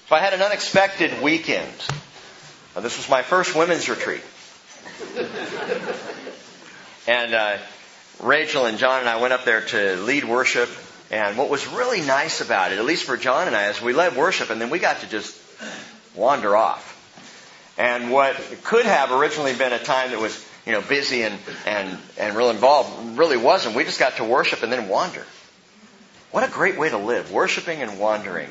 So I had an unexpected weekend. This was my first women's retreat. And Rachel and John and I went up there to lead worship. And what was really nice about it, at least for John and I, is we led worship and then we got to just wander off. And what could have originally been a time that was, busy and real involved really wasn't. We just got to worship and then wander. What a great way to live, worshiping and wandering,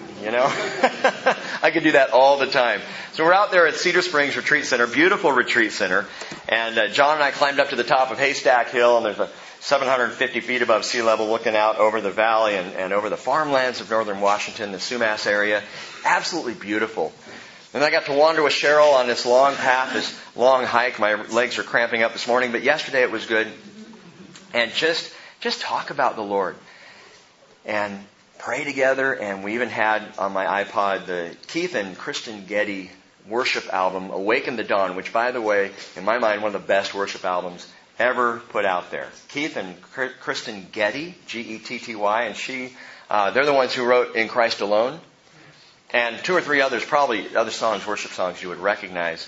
I could do that all the time. So we're out there at Cedar Springs Retreat Center, beautiful retreat center. And John and I climbed up to the top of Haystack Hill, and there's a 750 feet above sea level looking out over the valley and over the farmlands of northern Washington, the Sumas area. Absolutely beautiful. And I got to wander with Cheryl on this long path, this long hike. My legs are cramping up this morning, but yesterday it was good. And just talk about the Lord. And pray together, and we even had on my iPod the Keith and Kristen Getty worship album, Awaken the Dawn, which, by the way, in my mind, one of the best worship albums ever put out there. Keith and Kristen Getty, Getty, and they're the ones who wrote In Christ Alone. And 2 or 3 others, probably other songs, worship songs you would recognize.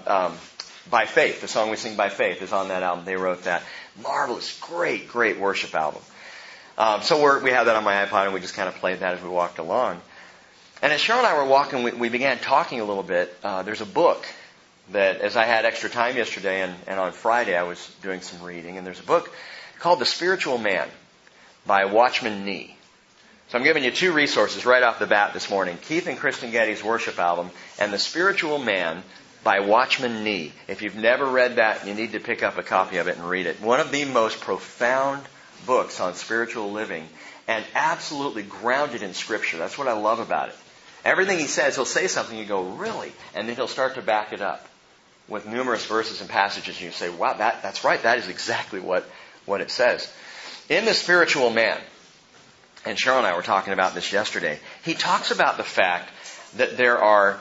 By Faith, the song we sing By Faith is on that album. They wrote that. Marvelous, great worship album. So we have that on my iPod, and we just kind of played that as we walked along. And as Cheryl and I were walking, we began talking a little bit. There's a book that, as I had extra time yesterday, and on Friday I was doing some reading, and there's a book called The Spiritual Man by Watchman Nee. So I'm giving you 2 resources right off the bat this morning. Keith and Kristen Getty's worship album, and The Spiritual Man by Watchman Nee. If you've never read that, you need to pick up a copy of it and read it. One of the most profound books on spiritual living, and absolutely grounded in Scripture. That's what I love about it. Everything he says, he'll say something, you go, really? And then he'll start to back it up with numerous verses and passages, and you say, wow, that's right, that is exactly what it says. In The Spiritual Man, and Cheryl and I were talking about this yesterday, he talks about the fact that there are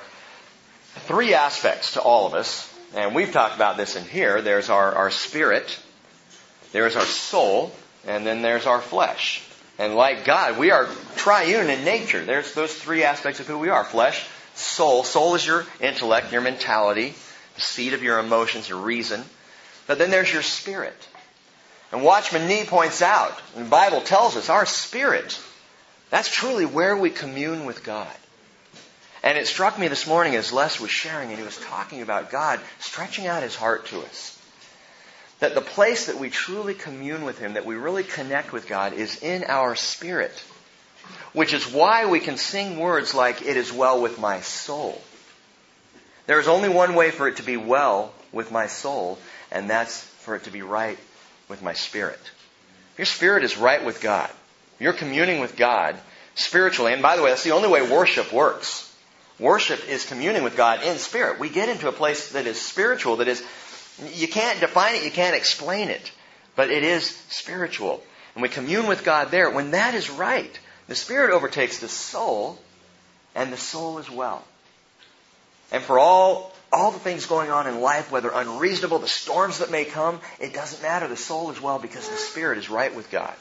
3 aspects to all of us, and we've talked about this in here. There's our spirit, there's our soul, and then there's our flesh. And like God, we are triune in nature. There's those 3 aspects of who we are. Flesh, soul. Soul is your intellect, your mentality, the seat of your emotions, your reason. But then there's your spirit. And Watchman Nee points out, and the Bible tells us, our spirit, that's truly where we commune with God. And it struck me this morning as Les was sharing, and he was talking about God stretching out His heart to us. That the place that we truly commune with Him, that we really connect with God, is in our spirit. Which is why we can sing words like, it is well with my soul. There is only one way for it to be well with my soul, and that's for it to be right with my spirit. Your spirit is right with God. You're communing with God spiritually. And by the way, that's the only way worship works. Worship is communing with God in spirit. We get into a place that is spiritual, that is, you can't define it, you can't explain it, but it is spiritual. And we commune with God there. When that is right, the spirit overtakes the soul, and the soul is well. And for all the things going on in life, whether unreasonable, the storms that may come, it doesn't matter. The soul is well because the spirit is right with God.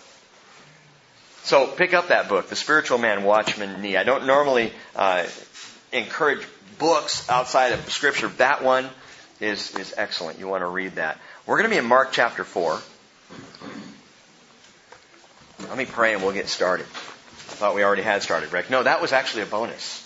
So pick up that book, The Spiritual Man, Watchman Nee. I don't normally encourage books outside of Scripture. That one is excellent. You want to read that. We're going to be in Mark chapter 4. Let me pray and we'll get started. I thought we already had started, Rick. No, that was actually a bonus.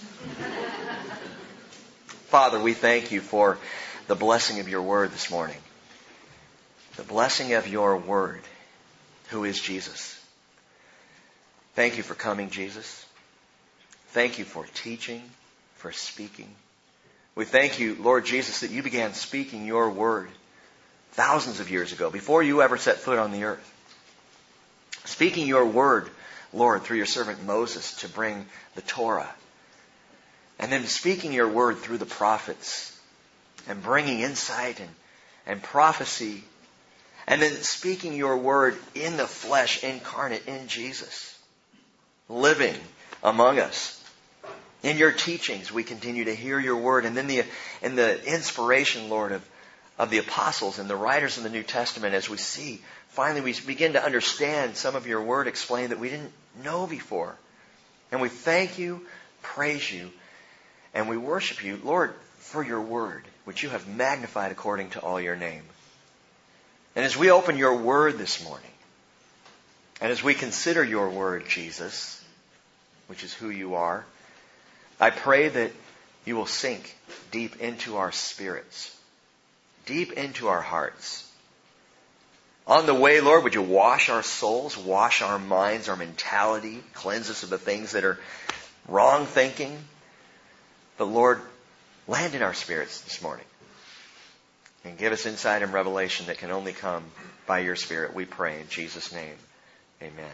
Father, we thank You for the blessing of Your word this morning. The blessing of Your word, who is Jesus. Thank You for coming, Jesus. Thank You for teaching, for speaking. We thank You, Lord Jesus, that You began speaking Your word thousands of years ago, before You ever set foot on the earth. Speaking Your word, Lord, through Your servant Moses to bring the Torah. And then speaking Your word through the prophets and bringing insight and prophecy. And then speaking Your word in the flesh, incarnate in Jesus, living among us. In Your teachings, we continue to hear Your word. And then in the inspiration, Lord, of the apostles and the writers in the New Testament, as we see, finally we begin to understand some of Your word explained that we didn't know before. And we thank You, praise You, And we worship you, Lord, for your word, which you have magnified according to all your name. And as we open your word this morning, and as we consider your word, Jesus, which is who you are, I pray that you will sink deep into our spirits, deep into our hearts. On the way, Lord, would you wash our souls, wash our minds, our mentality, cleanse us of the things that are wrong thinking. But Lord, land in our spirits this morning and give us insight and revelation that can only come by your Spirit. We pray in Jesus' name. Amen.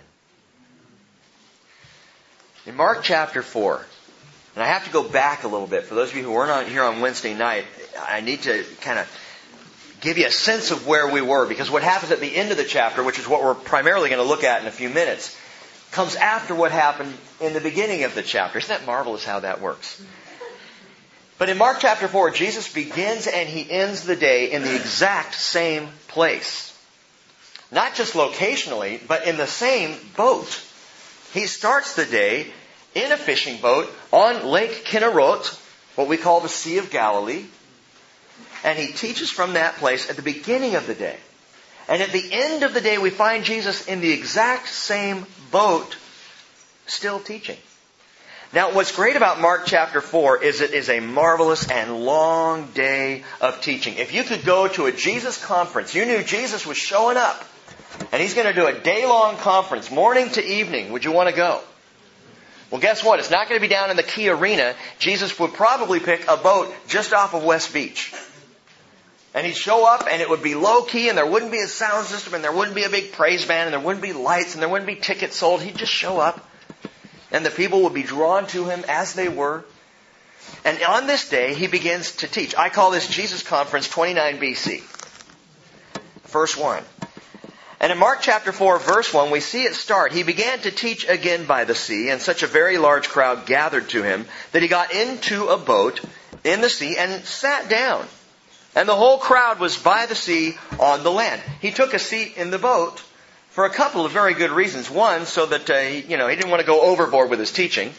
In Mark chapter 4, and I have to go back a little bit. For those of you who weren't here on Wednesday night, I need to kind of give you a sense of where we were, because what happens at the end of the chapter, which is what we're primarily going to look at in a few minutes, comes after what happened in the beginning of the chapter. Isn't that marvelous how that works? But in Mark chapter 4, Jesus begins and he ends the day in the exact same place. Not just locationally, but in the same boat. He starts the day in a fishing boat on Lake Kinnerot, what we call the Sea of Galilee. And he teaches from that place at the beginning of the day. And at the end of the day, we find Jesus in the exact same boat, still teaching. Now, what's great about Mark chapter 4 is it is a marvelous and long day of teaching. If you could go to a Jesus conference, you knew Jesus was showing up, and he's going to do a day-long conference, morning to evening, would you want to go? Well, guess what? It's not going to be down in the Key Arena. Jesus would probably pick a boat just off of West Beach. And he'd show up, and it would be low-key, and there wouldn't be a sound system, and there wouldn't be a big praise band, and there wouldn't be lights, and there wouldn't be tickets sold. He'd just show up. And the people would be drawn to him as they were. And on this day, he begins to teach. I call this Jesus Conference 29 BC. Verse 1. And in Mark chapter 4, verse 1, we see it start. He began to teach again by the sea, and such a very large crowd gathered to him that he got into a boat in the sea and sat down. And the whole crowd was by the sea on the land. He took a seat in the boat for a couple of very good reasons. One, so that he didn't want to go overboard with his teaching.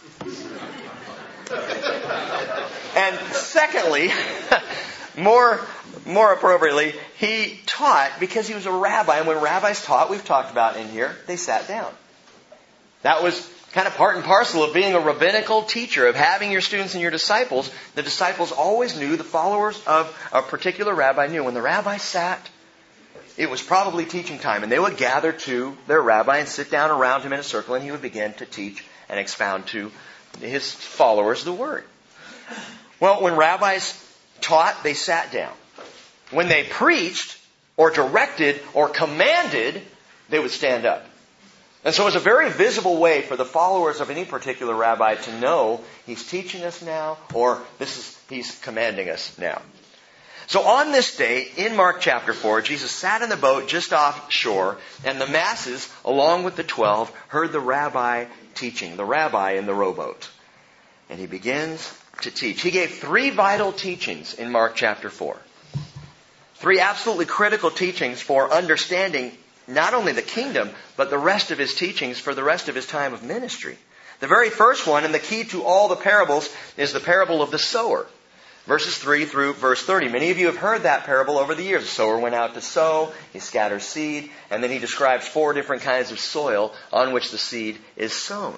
And secondly, more appropriately, he taught because he was a rabbi. And when rabbis taught, we've talked about in here, they sat down. That was kind of part and parcel of being a rabbinical teacher, of having your students and your disciples. The disciples always knew, the followers of a particular rabbi knew, when the rabbi sat, it was probably teaching time, and they would gather to their rabbi and sit down around him in a circle, and he would begin to teach and expound to his followers the word. Well, when rabbis taught, they sat down. When they preached or directed or commanded, they would stand up. And so it was a very visible way for the followers of any particular rabbi to know he's teaching us now, or he's commanding us now. So on this day, in Mark chapter 4, Jesus sat in the boat just offshore, and the masses, along with the 12, heard the rabbi teaching, the rabbi in the rowboat. And he begins to teach. He gave 3 vital teachings in Mark chapter 4. 3 absolutely critical teachings for understanding not only the kingdom, but the rest of his teachings for the rest of his time of ministry. The very first one, and the key to all the parables, is the parable of the sower. Verses 3 through verse 30. Many of you have heard that parable over the years. The sower went out to sow, he scatters seed, and then he describes 4 different kinds of soil on which the seed is sown.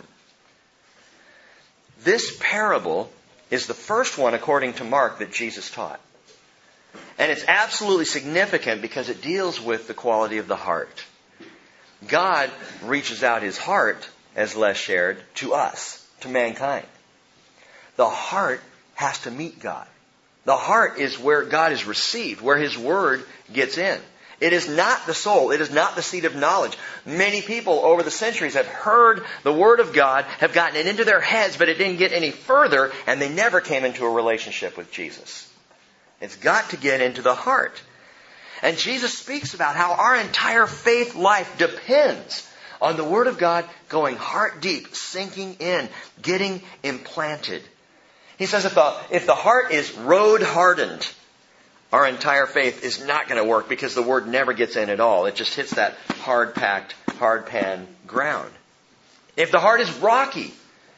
This parable is the first one, according to Mark, that Jesus taught. And it's absolutely significant because it deals with the quality of the heart. God reaches out his heart, as Les shared, to us, to mankind. The heart has to meet God. The heart is where God is received, where his word gets in. It is not the soul. It is not the seat of knowledge. Many people over the centuries have heard the word of God, have gotten it into their heads, but it didn't get any further, and they never came into a relationship with Jesus. It's got to get into the heart. And Jesus speaks about how our entire faith life depends on the word of God going heart deep, sinking in, getting implanted. He says if the heart is road hardened, our entire faith is not going to work because the word never gets in at all. It just hits that hard-packed, hard-pan ground. If the heart is rocky,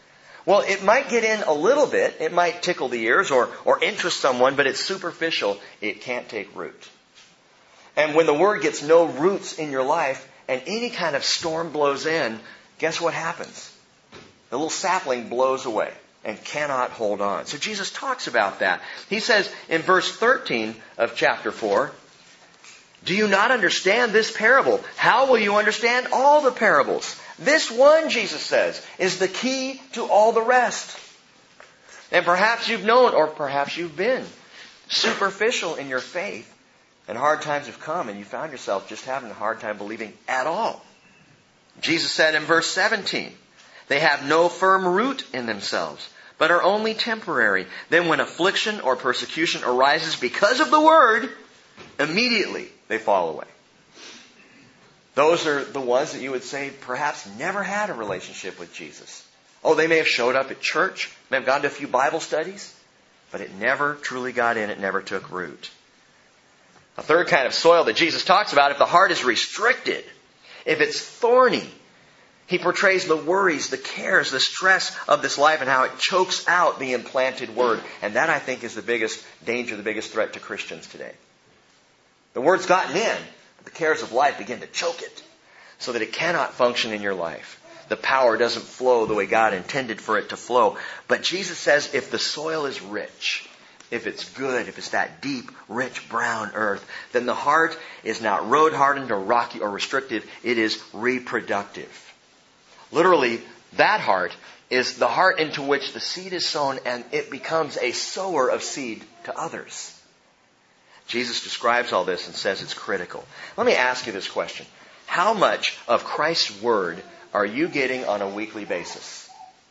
Well, it might get in a little bit. It might tickle the ears or interest someone, but it's superficial. It can't take root. And when the Word gets no roots in your life and any kind of storm blows in, guess what happens? The little sapling blows away and cannot hold on. So Jesus talks about that. He says in verse 13 of chapter 4, "Do you not understand this parable? How will you understand all the parables? This one," Jesus says, "is the key to all the rest." And perhaps you've known, or perhaps you've been superficial in your faith, and hard times have come, and you found yourself just having a hard time believing at all. Jesus said in verse 17, "They have no firm root in themselves, but are only temporary. Then when affliction or persecution arises because of the word, immediately they fall away." Those are the ones that you would say perhaps never had a relationship with Jesus. Oh, they may have showed up at church, may have gone to a few Bible studies, but it never truly got in, it never took root. A third kind of soil that Jesus talks about, if the heart is restricted, if it's thorny, he portrays the worries, the cares, the stress of this life and how it chokes out the implanted word. And that, I think, is the biggest danger, the biggest threat to Christians today. The word's gotten in, but the cares of life begin to choke it so that it cannot function in your life. The power doesn't flow the way God intended for it to flow. But Jesus says if the soil is rich, if it's good, if it's that deep, rich, brown earth, then the heart is not road-hardened or rocky or restrictive. It is reproductive. Literally, that heart is the heart into which the seed is sown and it becomes a sower of seed to others. Jesus describes all this and says it's critical. Let me ask you this question. How much of Christ's Word are you getting on a weekly basis?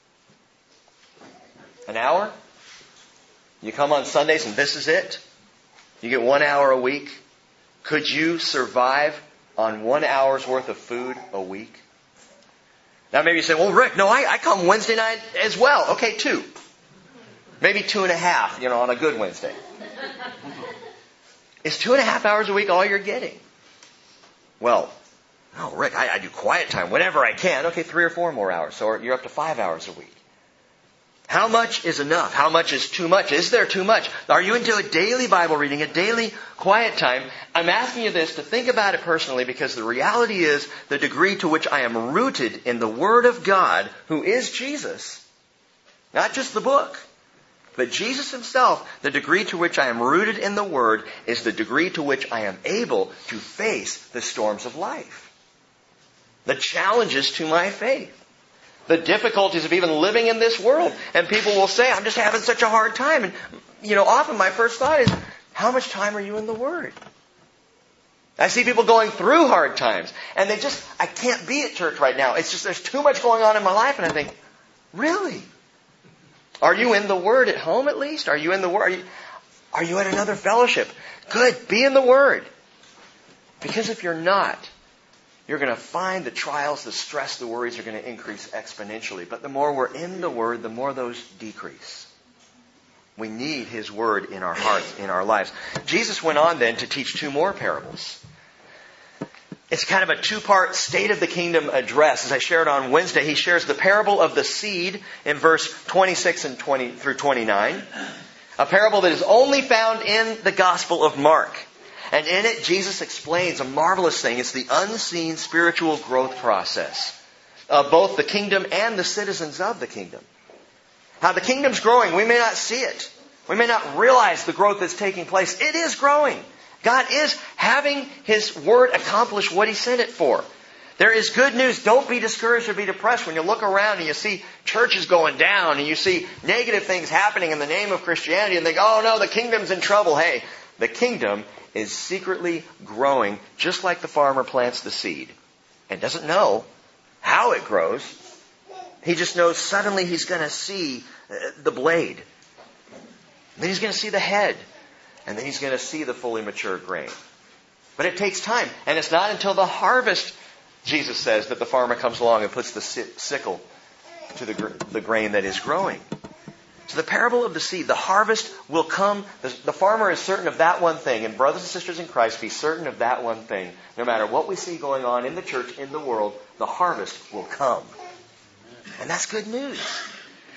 An hour? You come on Sundays and this is it? You get 1 hour a week? Could you survive on 1 hour's worth of food a week? Now maybe you say, well, Rick, no, I come Wednesday night as well. Okay, 2. Maybe 2.5, on a good Wednesday. Is 2.5 hours a week all you're getting? Well, no, Rick, I do quiet time whenever I can. Okay, 3 or 4 more hours. So you're up to 5 hours a week. How much is enough? How much is too much? Is there too much? Are you into a daily Bible reading, a daily quiet time? I'm asking you this to think about it personally because the reality is the degree to which I am rooted in the Word of God, who is Jesus, not just the book, but Jesus Himself, the degree to which I am rooted in the Word is the degree to which I am able to face the storms of life, the challenges to my faith. The difficulties of even living in this world. And people will say, I'm just having such a hard time. And, often my first thought is, how much time are you in the Word? I see people going through hard times. And I can't be at church right now. It's just, there's too much going on in my life. And I think, really? Are you in the Word at home at least? Are you in the Word? Are you at another fellowship? Good. Be in the Word. Because if you're not, you're going to find the trials, the stress, the worries are going to increase exponentially. But the more we're in the Word, the more those decrease. We need His Word in our hearts, in our lives. Jesus went on then to teach 2 more parables. It's kind of a 2-part State of the Kingdom address. As I shared on Wednesday, He shares the parable of the seed in verse 26 and 20 through 29. A parable that is only found in the Gospel of Mark. And in it, Jesus explains a marvelous thing. It's the unseen spiritual growth process of both the kingdom and the citizens of the kingdom. How the kingdom's growing. We may not see it. We may not realize the growth that's taking place. It is growing. God is having His Word accomplish what He sent it for. There is good news. Don't be discouraged or be depressed when you look around and you see churches going down and you see negative things happening in the name of Christianity and think, oh no, the kingdom's in trouble. Hey, the kingdom is secretly growing just like the farmer plants the seed and doesn't know how it grows. He just knows suddenly he's going to see the blade. Then he's going to see the head. And then he's going to see the fully mature grain. But it takes time. And it's not until the harvest, Jesus says, that the farmer comes along and puts the sickle to the grain that is growing. So the parable of the seed, the harvest will come. The farmer is certain of that one thing. And brothers and sisters in Christ, be certain of that one thing. No matter what we see going on in the church, in the world, the harvest will come. And that's good news.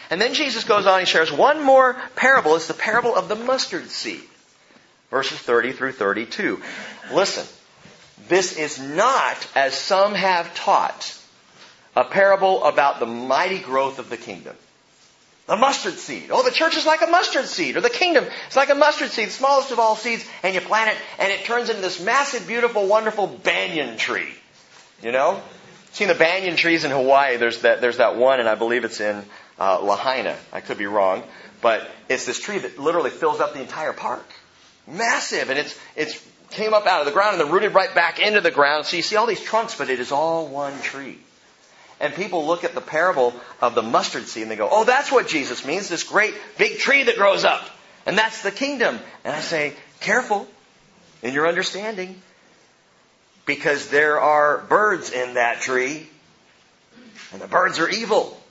And then Jesus goes on, he shares one more parable. It's the parable of the mustard seed. Verses 30 through 32. Listen, this is not, as some have taught, a parable about the mighty growth of the kingdom. The mustard seed. Oh, the church is like a mustard seed. Or the kingdom is like a mustard seed, the smallest of all seeds, and you plant it, and it turns into this massive, beautiful, wonderful banyan tree. You know? Seen the banyan trees in Hawaii. There's that one, and I believe it's in Lahaina. I could be wrong. But it's this tree that literally fills up the entire park. Massive. And it's came up out of the ground and then rooted right back into the ground. So you see all these trunks, but it is all one tree. And people look at the parable of the mustard seed and they go, oh, that's what Jesus means, this great big tree that grows up. And that's the kingdom. And I say, careful in your understanding. Because there are birds in that tree. And the birds are evil.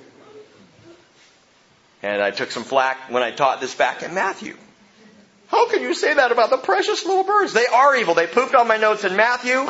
And I took some flack when I taught this back in Matthew. How can you say that about the precious little birds? They are evil. They pooped on my notes in Matthew.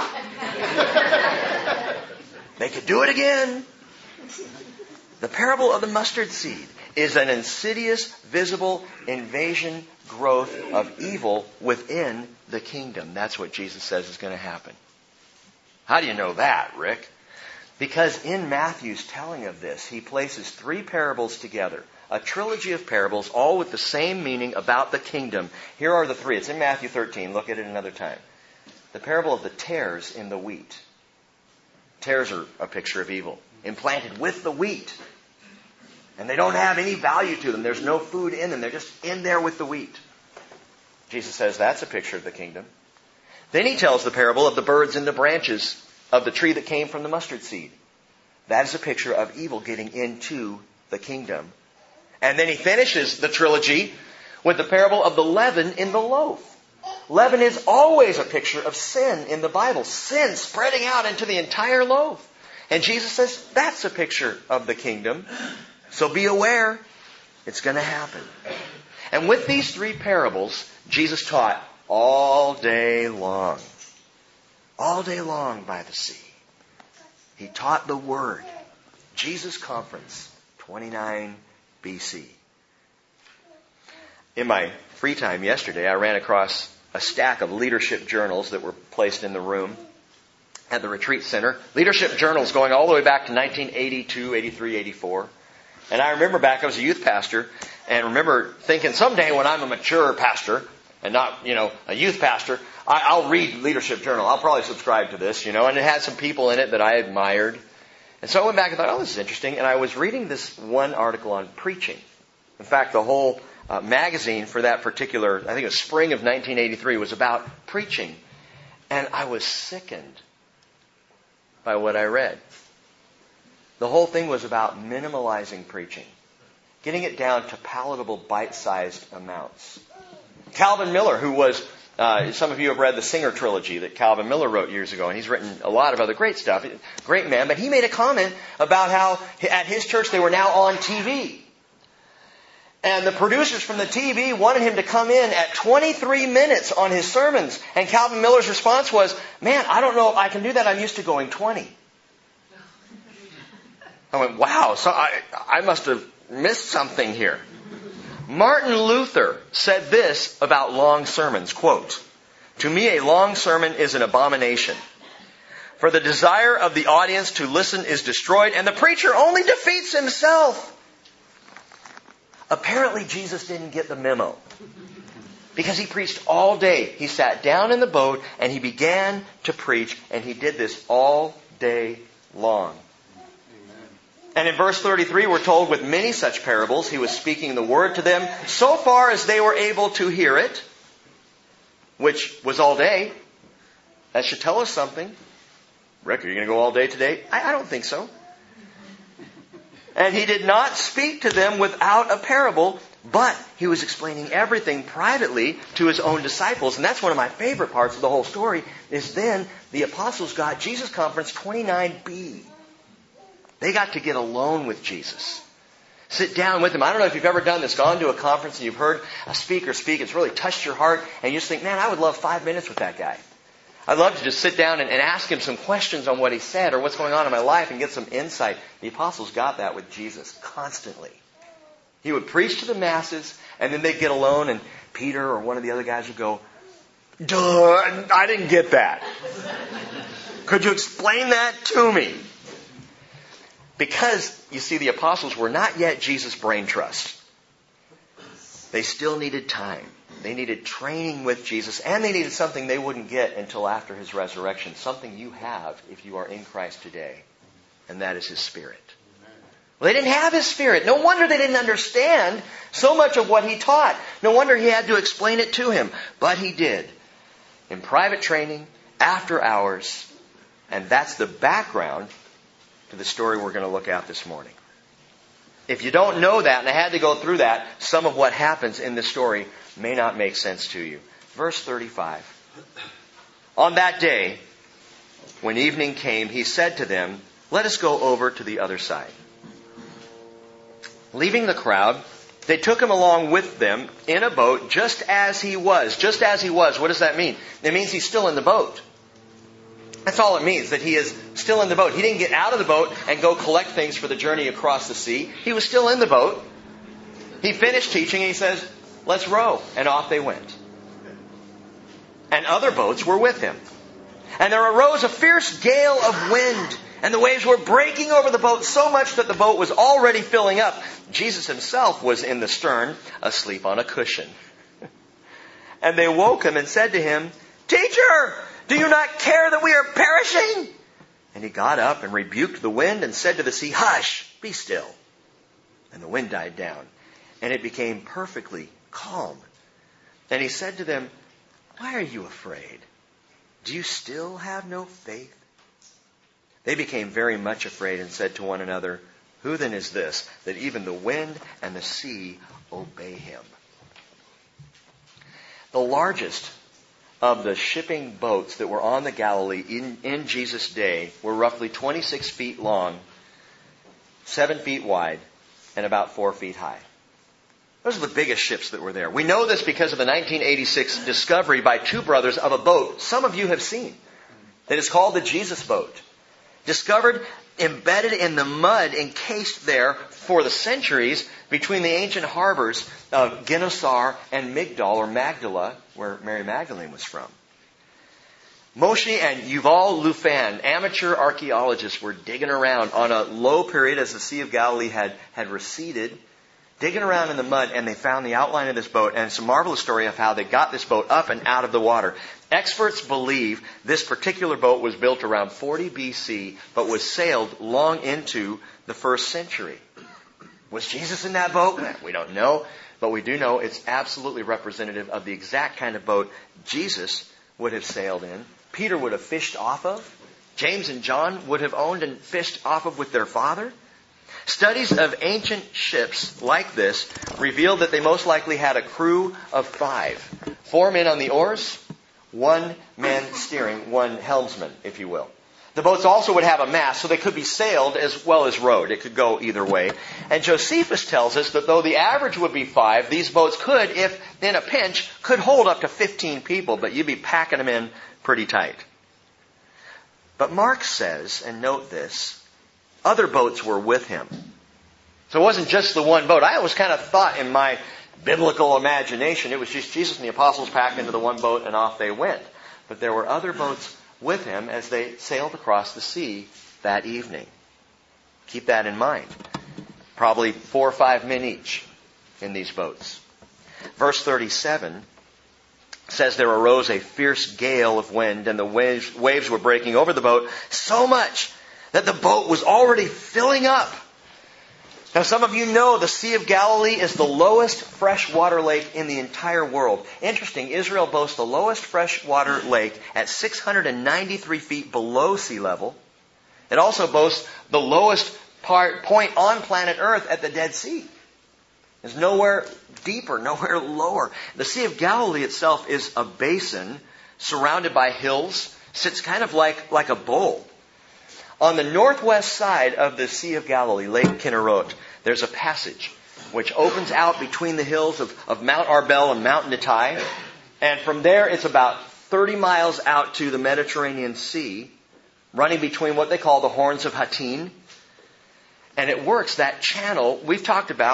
They could do it again. The parable of the mustard seed is an insidious, visible invasion, growth of evil within the kingdom. That's what Jesus says is going to happen. How do you know that, Rick? Because in Matthew's telling of this, he places 3 parables together. A trilogy of parables, all with the same meaning about the kingdom. Here are the 3. It's in Matthew 13. Look at it another time. The parable of the tares in the wheat. Tares are a picture of evil. Implanted with the wheat. And they don't have any value to them. There's no food in them. They're just in there with the wheat. Jesus says that's a picture of the kingdom. Then he tells the parable of the birds in the branches of the tree that came from the mustard seed. That is a picture of evil getting into the kingdom. And then he finishes the trilogy with the parable of the leaven in the loaf. Leaven is always a picture of sin in the Bible. Sin spreading out into the entire loaf. And Jesus says that's a picture of the kingdom. So be aware. It's going to happen. And with these 3 parables, Jesus taught all day long. All day long by the sea. He taught the Word. Jesus Conference, 29 BC. In my free time yesterday, I ran across a stack of leadership journals that were placed in the room at the retreat center. Leadership journals going all the way back to 1982, 83, 84. And I remember back, I was a youth pastor, and remember thinking someday when I'm a mature pastor, and not, a youth pastor, I'll read leadership journal. I'll probably subscribe to this, and it had some people in it that I admired. And so I went back and thought, oh, this is interesting. And I was reading this one article on preaching. In fact, the whole magazine for that particular, I think it was spring of 1983, was about preaching. And I was sickened by what I read. The whole thing was about minimalizing preaching. Getting it down to palatable, bite-sized amounts. Calvin Miller, who was, some of you have read the Singer trilogy that Calvin Miller wrote years ago, and he's written a lot of other great stuff. Great man, but he made a comment about how at his church they were now on TV. And the producers from the TV wanted him to come in at 23 minutes on his sermons. And Calvin Miller's response was, man, I don't know if I can do that. I'm used to going 20. I went, wow, so I must have missed something here. Martin Luther said this about long sermons, quote, "To me a long sermon is an abomination. For the desire of the audience to listen is destroyed, and the preacher only defeats himself." Apparently Jesus didn't get the memo. Because he preached all day. He sat down in the boat and he began to preach, and he did this all day long. And in verse 33, we're told with many such parables, he was speaking the word to them so far as they were able to hear it, which was all day. That should tell us something. Rick, are you going to go all day today? I don't think so. And he did not speak to them without a parable, but he was explaining everything privately to his own disciples. And that's one of my favorite parts of the whole story, is then the apostles got Jesus Conference 29B. They got to get alone with Jesus. Sit down with him. I don't know if you've ever done this, gone to a conference and you've heard a speaker speak. It's really touched your heart. And you just think, man, I would love 5 minutes with that guy. I'd love to just sit down and ask him some questions on what he said or what's going on in my life and get some insight. The apostles got that with Jesus constantly. He would preach to the masses, and then they'd get alone, and Peter or one of the other guys would go, "Duh, I didn't get that. Could you explain that to me?" Because, you see, the apostles were not yet Jesus' brain trust. They still needed time. They needed training with Jesus, and they needed something they wouldn't get until after His resurrection, something you have if you are in Christ today, and that is His Spirit. Well, they didn't have His Spirit. No wonder they didn't understand so much of what He taught. No wonder He had to explain it to him. But He did. In private training, after hours, and that's the background to the story we're going to look at this morning. If you don't know that, and I had to go through that, some of what happens in this story may not make sense to you. Verse 35. On that day, when evening came, He said to them, "Let us go over to the other side." Leaving the crowd, they took Him along with them in a boat just as He was. Just as He was. What does that mean? It means He's still in the boat. That's all it means, that He is still in the boat. He didn't get out of the boat and go collect things for the journey across the sea. He was still in the boat. He finished teaching and He says, "Let's row." And off they went. And other boats were with Him. And there arose a fierce gale of wind, and the waves were breaking over the boat so much that the boat was already filling up. Jesus Himself was in the stern, asleep on a cushion. And they woke Him and said to Him, "Teacher, do you not care that we are perishing?" And He got up and rebuked the wind and said to the sea, "Hush, be still." And the wind died down, and it became perfectly calm. And He said to them, "Why are you afraid? Do you still have no faith?" They became very much afraid and said to one another, "Who then is this, that even the wind and the sea obey Him?" The largest of the shipping boats that were on the Galilee in Jesus' day were roughly 26 feet long, 7 feet wide, and about 4 feet high. Those are the biggest ships that were there. We know this because of the 1986 discovery by two brothers of a boat some of you have seen that is called the Jesus boat. Discovered embedded in the mud, encased there for the centuries between the ancient harbors of Gennesaret and Migdal, or Magdala, where Mary Magdalene was from. Moshe and Yuval Lufan, amateur archaeologists, were digging around on a low period as the Sea of Galilee had receded, digging around in the mud, and they found the outline of this boat. And it's a marvelous story of how they got this boat up and out of the water. Experts believe this particular boat was built around 40 BC, but was sailed long into the first century. Was Jesus in that boat? We don't know, but we do know it's absolutely representative of the exact kind of boat Jesus would have sailed in, Peter would have fished off of, James and John would have owned and fished off of with their father. Studies of ancient ships like this reveal that they most likely had a crew of 5. 4 men on the oars, 1 man steering, 1 helmsman, if you will. The boats also would have a mast, so they could be sailed as well as rowed. It could go either way. And Josephus tells us that though the average would be 5, these boats could, if in a pinch, could hold up to 15 people, but you'd be packing them in pretty tight. But Mark says, and note this, other boats were with him. So it wasn't just the one boat. I always kind of thought in my biblical imagination it was just Jesus and the apostles packed into the one boat and off they went. But there were other boats with him as they sailed across the sea that evening. Keep that in mind. Probably 4 or 5 men each in these boats. Verse 37 says there arose a fierce gale of wind, and the waves were breaking over the boat so much that the boat was already filling up. Now, some of you know the Sea of Galilee is the lowest freshwater lake in the entire world. Interesting, Israel boasts the lowest freshwater lake at 693 feet below sea level. It also boasts the lowest point on planet Earth at the Dead Sea. There's nowhere deeper, nowhere lower. The Sea of Galilee itself is a basin surrounded by hills, sits kind of like a bowl. On the northwest side of the Sea of Galilee, Lake Kinnerot, there's a passage which opens out between the hills of Mount Arbel and Mount Nitai. And from there, it's about 30 miles out to the Mediterranean Sea, running between what they call the Horns of Hattin. And it works, that channel we've talked about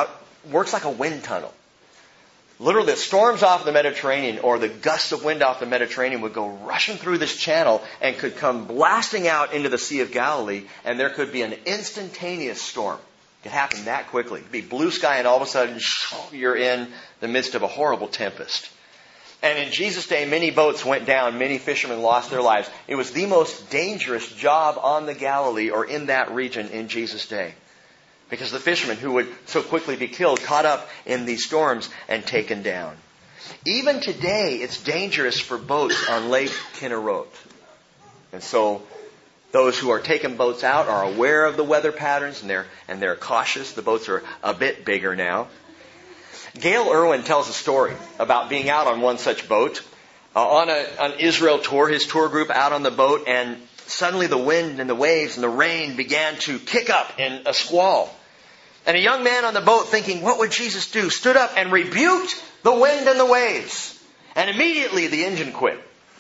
works like a wind tunnel. Literally, the storms off the Mediterranean or the gusts of wind off the Mediterranean would go rushing through this channel and could come blasting out into the Sea of Galilee, and there could be an instantaneous storm. It could happen that quickly. It could be blue sky, and all of a sudden, you're in the midst of a horrible tempest. And in Jesus' day, many boats went down. Many fishermen lost their lives. It was the most dangerous job on the Galilee or in that region in Jesus' day. Because the fishermen who would so quickly be killed, caught up in these storms and taken down. Even today, it's dangerous for boats on Lake Kinnerot. And so those who are taking boats out are aware of the weather patterns and they're cautious. The boats are a bit bigger now. Gail Irwin tells a story about being out on one such boat. On an Israel tour, his tour group out on the boat, and suddenly the wind and the waves and the rain began to kick up in a squall. And a young man on the boat, thinking, what would Jesus do? Stood up and rebuked the wind and the waves. And immediately the engine quit.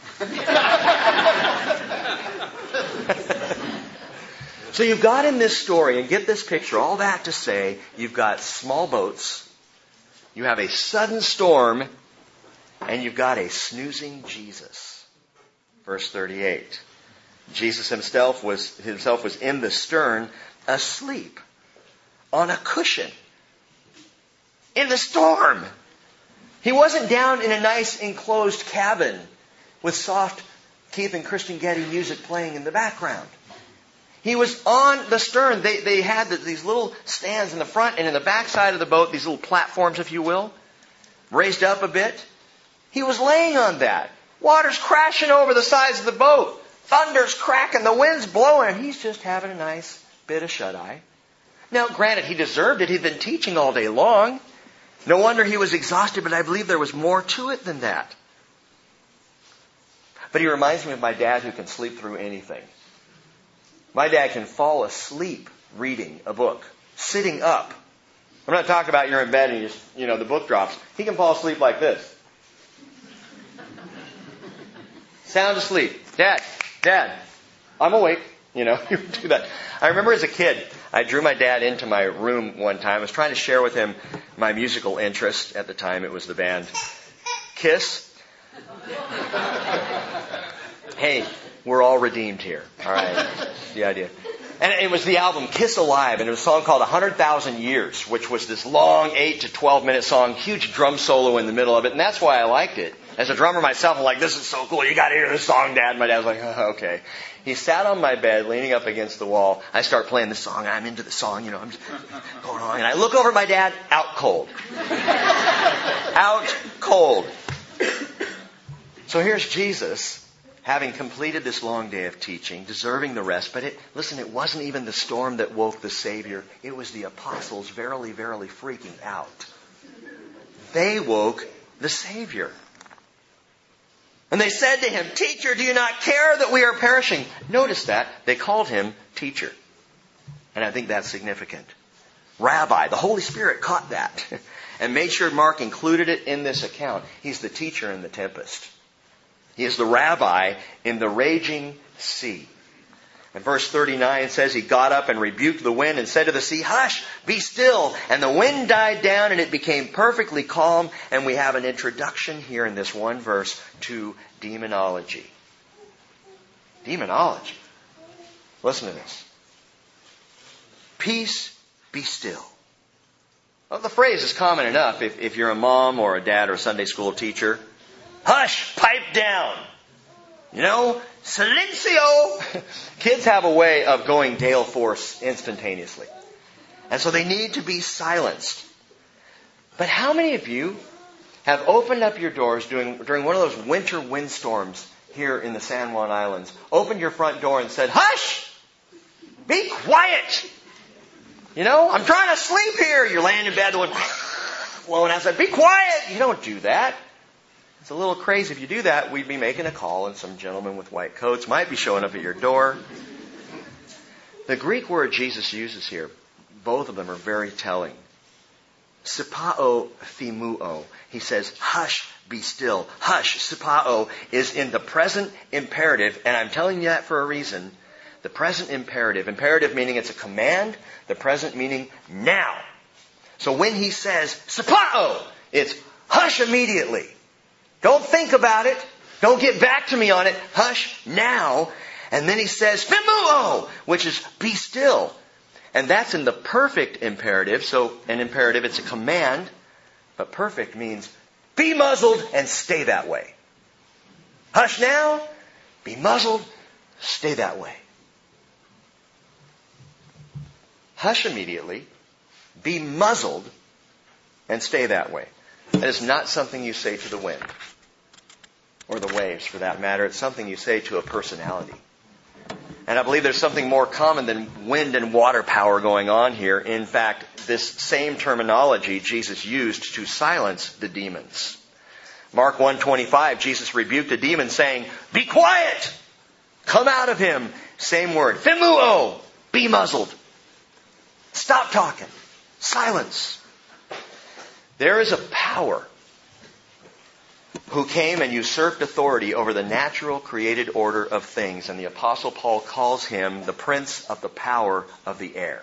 So you've got in this story, and get this picture, all that to say, you've got small boats, you have a sudden storm, and you've got a snoozing Jesus. Verse 38. Jesus himself was in the stern, asleep on a cushion in the storm. He wasn't down in a nice enclosed cabin with soft Keith and Christian Getty music playing in the background. He was on the stern. They had these little stands in the front and in the back side of the boat, these little platforms, if you will, raised up a bit. He was laying on that. Water's crashing over the sides of the boat. Thunder's cracking. The wind's blowing. He's just having a nice bit of shut-eye. Now, granted, he deserved it. He'd been teaching all day long. No wonder he was exhausted, but I believe there was more to it than that. But he reminds me of my dad, who can sleep through anything. My dad can fall asleep reading a book, sitting up. I'm not talking about you're in bed and the book drops. He can fall asleep like this. Sound asleep. Dad, I'm awake. He would do that. I remember as a kid, I drew my dad into my room one time. I was trying to share with him my musical interest. At the time, it was the band Kiss. Hey, we're all redeemed here. All right. That's the idea. And it was the album Kiss Alive, and it was a song called 100,000 Years, which was this long 8 to 12 minute song, huge drum solo in the middle of it, and that's why I liked it. As a drummer myself, I'm like, this is so cool. You got to hear this song, Dad. My dad was like, oh, okay. He sat on my bed, leaning up against the wall. I start playing the song. I'm into the song. I'm just going on. And I look over at my dad, out cold. Out cold. So here's Jesus, having completed this long day of teaching, deserving the rest. But it wasn't even the storm that woke the Savior. It was the apostles verily, verily freaking out. They woke the Savior. And they said to him, Teacher, do you not care that we are perishing? Notice that. They called him teacher. And I think that's significant. Rabbi. The Holy Spirit caught that and made sure Mark included it in this account. He's the teacher in the tempest. He is the rabbi in the raging sea. And verse 39 says, he got up and rebuked the wind and said to the sea, hush, be still. And the wind died down and it became perfectly calm. And we have an introduction here in this one verse to demonology. Demonology. Listen to this. Peace, be still. Well, the phrase is common enough if you're a mom or a dad or a Sunday school teacher. Hush, pipe down. Silencio. Kids have a way of going gale force instantaneously. And so they need to be silenced. But how many of you have opened up your doors during one of those winter windstorms here in the San Juan Islands, opened your front door and said, hush, be quiet. I'm trying to sleep here. You're laying in bed, the wind blowing outside. Be quiet. You don't do that. It's a little crazy. If you do that, we'd be making a call and some gentleman with white coats might be showing up at your door. The Greek word Jesus uses here, both of them are very telling. Sipao thimuo. He says, hush, be still. Hush, sipao, is in the present imperative, and I'm telling you that for a reason. The present imperative. Imperative meaning it's a command. The present meaning now. So when he says, "Sapao," it's hush immediately. Don't think about it. Don't get back to me on it. Hush now. And then he says, "Phimuo," which is be still. And that's in the perfect imperative. So an imperative, it's a command. But perfect means be muzzled and stay that way. Hush now. Be muzzled. Stay that way. Hush immediately. Be muzzled and stay that way. That is not something you say to the wind. Or the waves, for that matter. It's something you say to a personality. And I believe there's something more common than wind and water power going on here. In fact, this same terminology Jesus used to silence the demons. Mark 1:25, Jesus rebuked a demon saying, "Be quiet! Come out of him." Same word. Phimuo! Be muzzled. Stop talking. Silence. There is a power who came and usurped authority over the natural created order of things. And the Apostle Paul calls him the prince of the power of the air.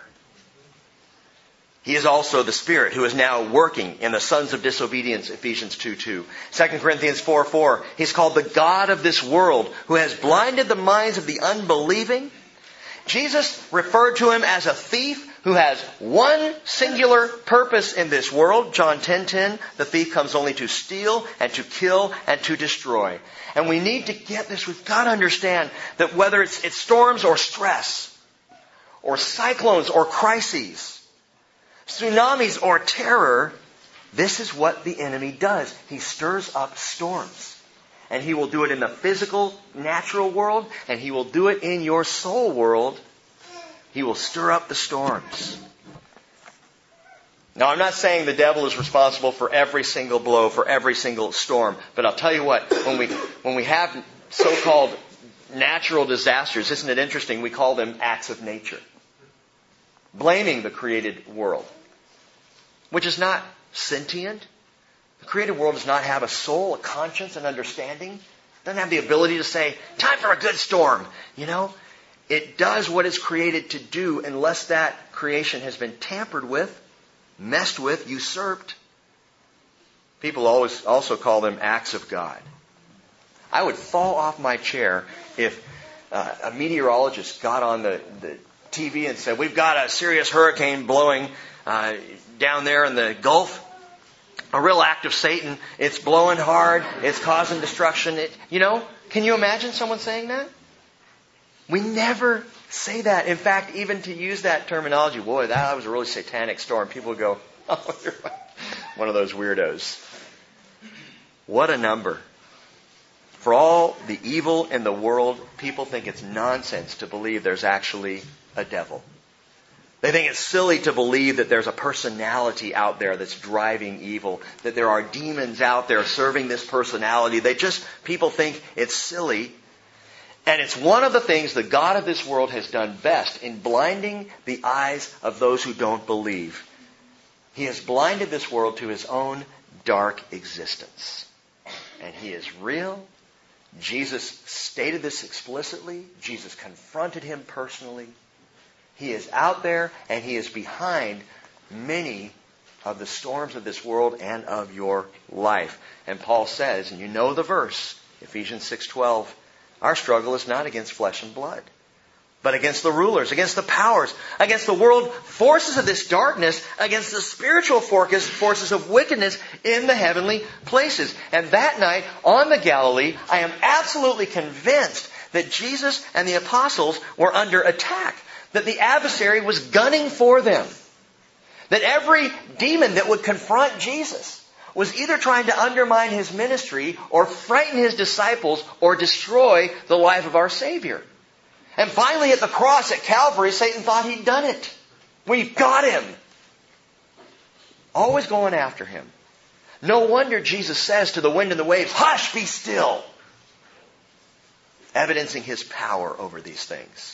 He is also the Spirit who is now working in the sons of disobedience, Ephesians 2:2. 2 Corinthians 4:4, he's called the God of this world who has blinded the minds of the unbelieving. Jesus referred to him as a thief who has one singular purpose in this world. John 10:10, the thief comes only to steal and to kill and to destroy. And we need to get this. We've got to understand that whether it's storms or stress, or cyclones or crises, tsunamis or terror, this is what the enemy does. He stirs up storms. And he will do it in the physical, natural world, and he will do it in your soul world. He will stir up the storms. Now, I'm not saying the devil is responsible for every single blow, for every single storm. But I'll tell you what, when we have so-called natural disasters, isn't it interesting? We call them acts of nature. Blaming the created world, which is not sentient. The created world does not have a soul, a conscience, an understanding. It doesn't have the ability to say, time for a good storm. You know, it does what it's created to do unless that creation has been tampered with, messed with, usurped. People always also call them acts of God. I would fall off my chair if a meteorologist got on the TV and said, "We've got a serious hurricane blowing down there in the Gulf. A real act of Satan. It's blowing hard. It's causing destruction." Can you imagine someone saying that? We never say that. In fact, even to use that terminology, boy, that was a really satanic storm. People go, "Oh, you're one of those weirdos." What a number. For all the evil in the world, people think it's nonsense to believe there's actually a devil. They think it's silly to believe that there's a personality out there that's driving evil, that there are demons out there serving this personality. People think it's silly. And it's one of the things the God of this world has done best in blinding the eyes of those who don't believe. He has blinded this world to his own dark existence. And he is real. Jesus stated this explicitly. Jesus confronted him personally. He is out there and he is behind many of the storms of this world and of your life. And Paul says, and you know the verse, Ephesians 6:12, our struggle is not against flesh and blood, but against the rulers, against the powers, against the world forces of this darkness, against the spiritual forces of wickedness in the heavenly places. And that night on the Galilee, I am absolutely convinced that Jesus and the apostles were under attack. That the adversary was gunning for them. That every demon that would confront Jesus was either trying to undermine his ministry or frighten his disciples or destroy the life of our Savior. And finally at the cross at Calvary, Satan thought he'd done it. We've got him. Always going after him. No wonder Jesus says to the wind and the waves, "Hush, be still." Evidencing his power over these things.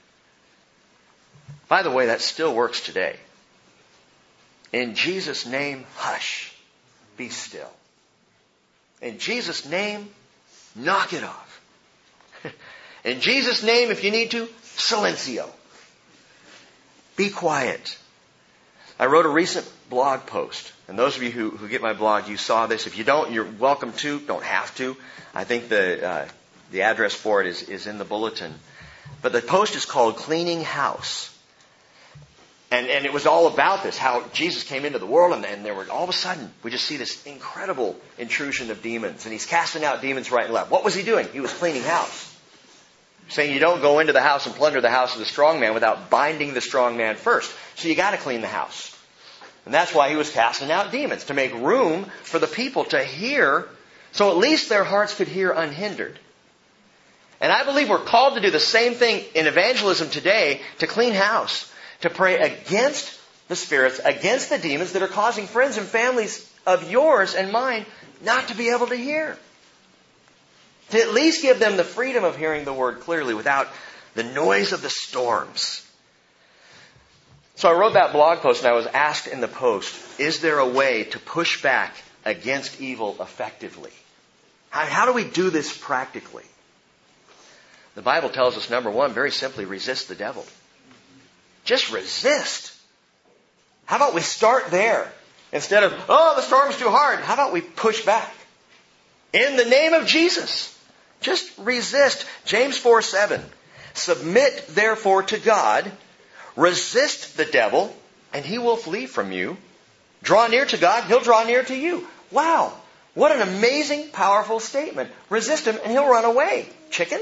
By the way, that still works today. In Jesus' name, hush. Be still. In Jesus' name, knock it off. In Jesus' name, if you need to, silencio. Be quiet. I wrote a recent blog post. And those of you who get my blog, you saw this. If you don't, you're welcome to. Don't have to. I think the address for it is in the bulletin. But the post is called Cleaning House. And it was all about this, how Jesus came into the world, and there were, all of a sudden, we just see this incredible intrusion of demons. And He's casting out demons right and left. What was He doing? He was cleaning house. Saying you don't go into the house and plunder the house of the strong man without binding the strong man first. So you got to clean the house. And that's why He was casting out demons, to make room for the people to hear, so at least their hearts could hear unhindered. And I believe we're called to do the same thing in evangelism today, to clean house, to pray against the spirits, against the demons that are causing friends and families of yours and mine not to be able to hear. To at least give them the freedom of hearing the Word clearly without the noise of the storms. So I wrote that blog post, and I was asked in the post, is there a way to push back against evil effectively? How do we do this practically? The Bible tells us, number one, very simply, resist the devil. Just resist. How about we start there? Instead of, the storm's too hard, how about we push back? In the name of Jesus. Just resist. James 4:7. Submit therefore to God. Resist the devil, and he will flee from you. Draw near to God, He'll draw near to you. Wow. What an amazing, powerful statement. Resist Him, and He'll run away. Chicken?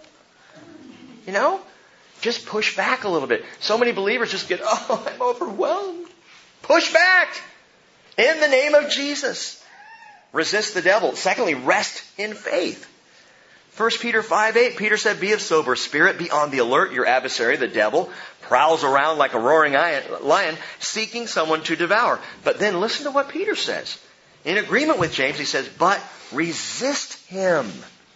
Just push back a little bit. So many believers just get, I'm overwhelmed. Push back. In the name of Jesus. Resist the devil. Secondly, rest in faith. 1 Peter 5:8, Peter said, be of sober spirit, be on the alert. Your adversary, the devil, prowls around like a roaring lion, seeking someone to devour. But then listen to what Peter says. In agreement with James, he says, but resist him.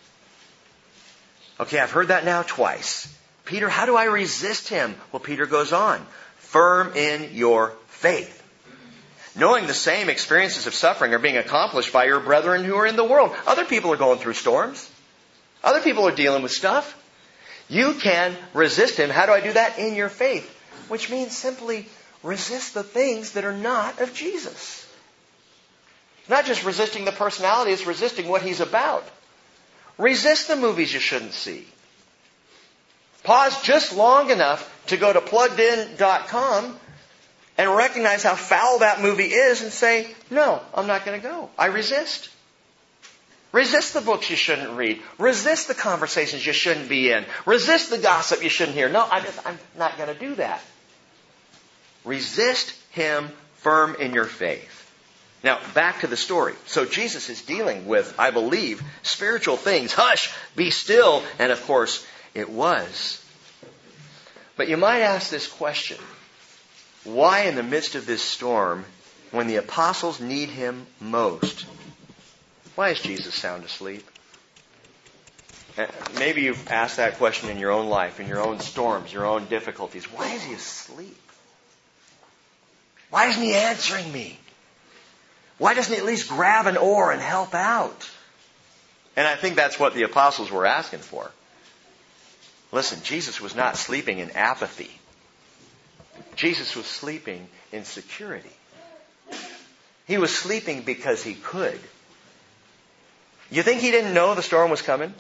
Okay, I've heard that now twice. Peter, how do I resist him? Well, Peter goes on. Firm in your faith. Knowing the same experiences of suffering are being accomplished by your brethren who are in the world. Other people are going through storms. Other people are dealing with stuff. You can resist him. How do I do that? In your faith. Which means simply resist the things that are not of Jesus. Not just resisting the personality, it's resisting what He's about. Resist the movies you shouldn't see. Pause just long enough to go to pluggedin.com and recognize how foul that movie is and say, no, I'm not going to go. I resist. Resist the books you shouldn't read. Resist the conversations you shouldn't be in. Resist the gossip you shouldn't hear. No, I'm not going to do that. Resist him firm in your faith. Now, back to the story. So Jesus is dealing with, I believe, spiritual things. Hush, be still. And of course, it was. But you might ask this question. Why in the midst of this storm, when the apostles need Him most, why is Jesus sound asleep? Maybe you've asked that question in your own life, in your own storms, your own difficulties. Why is He asleep? Why isn't He answering me? Why doesn't He at least grab an oar and help out? And I think that's what the apostles were asking for. Listen, Jesus was not sleeping in apathy. Jesus was sleeping in security. He was sleeping because He could. You think He didn't know the storm was coming?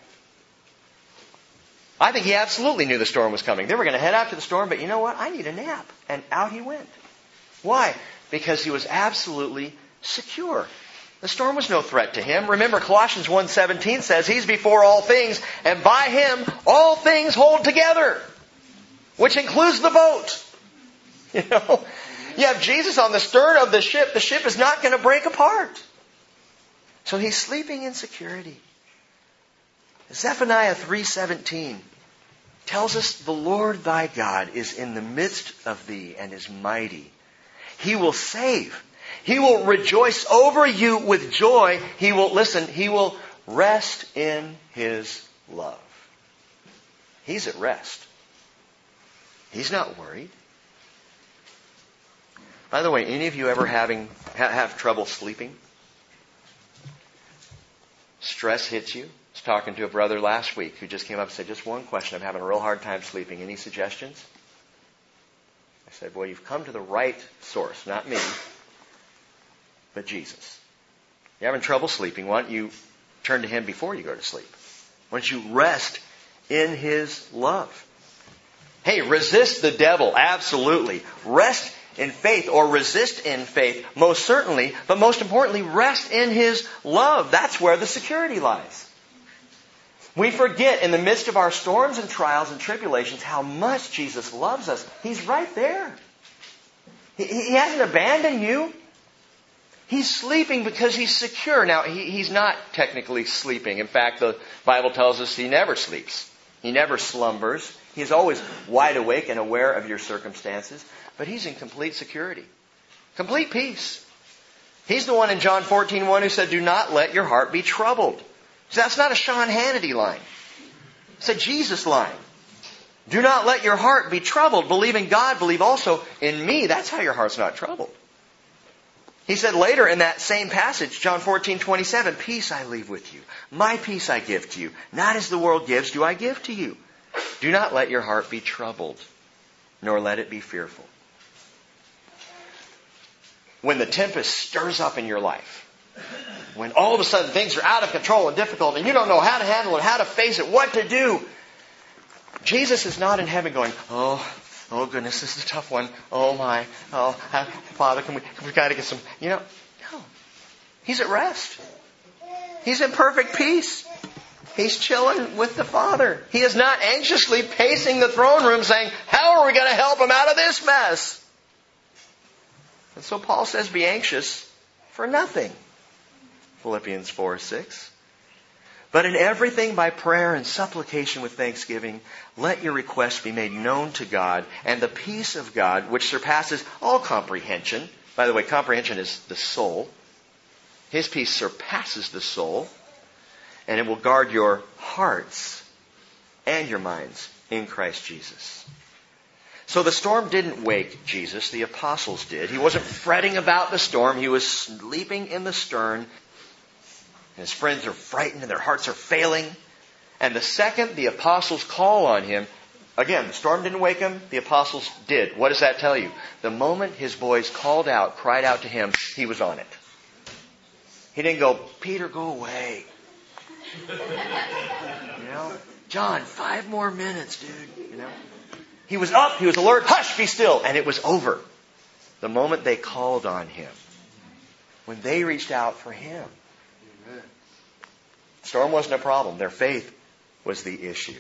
I think He absolutely knew the storm was coming. They were going to head out to the storm, but you know what? I need a nap. And out He went. Why? Because He was absolutely secure. The storm was no threat to Him. Remember, Colossians 1:17 says He's before all things, and by Him all things hold together, which includes the boat. You have Jesus on the stern of the ship. The ship is not going to break apart. So He's sleeping in security. Zephaniah 3:17 tells us the Lord thy God is in the midst of thee and is mighty. He will save. He will rejoice over you with joy. He will rest in His love. He's at rest. He's not worried. By the way, any of you ever have trouble sleeping? Stress hits you? I was talking to a brother last week who just came up and said, just one question. I'm having a real hard time sleeping. Any suggestions? I I said, well, you've come to the right source, not me, but Jesus. You're having trouble sleeping. Why don't you turn to Him before you go to sleep? Why don't you rest in His love? Hey, resist the devil. Absolutely. Rest in faith, or resist in faith, most certainly. But most importantly, rest in His love. That's where the security lies. We forget in the midst of our storms and trials and tribulations how much Jesus loves us. He's right there. He hasn't abandoned you. He's sleeping because He's secure. Now, He's not technically sleeping. In fact, the Bible tells us He never sleeps. He never slumbers. He's always wide awake and aware of your circumstances. But He's in complete security. Complete peace. He's the one in John 14:1 who said, do not let your heart be troubled. So that's not a Sean Hannity line. It's a Jesus line. Do not let your heart be troubled. Believe in God. Believe also in me. That's how your heart's not troubled. He said later in that same passage, John 14:27, peace I leave with you. My peace I give to you. Not as the world gives do I give to you. Do not let your heart be troubled, nor let it be fearful. When the tempest stirs up in your life, when all of a sudden things are out of control and difficult and you don't know how to handle it, how to face it, what to do, Jesus is not in heaven going, oh goodness, this is a tough one. Oh my, Father, we've got to get some, no. He's at rest. He's in perfect peace. He's chilling with the Father. He is not anxiously pacing the throne room saying, how are we going to help him out of this mess? And so Paul says, be anxious for nothing. Philippians 4:6. But in everything by prayer and supplication with thanksgiving, let your requests be made known to God, and the peace of God, which surpasses all comprehension. By the way, comprehension is the soul. His peace surpasses the soul, and it will guard your hearts and your minds in Christ Jesus. So the storm didn't wake Jesus. The apostles did. He wasn't fretting about the storm. He was sleeping in the stern. His friends are frightened and their hearts are failing. And the second the apostles call on Him, again, the storm didn't wake Him, the apostles did. What does that tell you? The moment His boys cried out to Him, He was on it. He didn't go, Peter, go away. John, 5 more minutes, dude. He was up, he was alert, hush, be still. And it was over. The moment they called on Him. When they reached out for Him. Storm wasn't a problem. Their faith was the issue.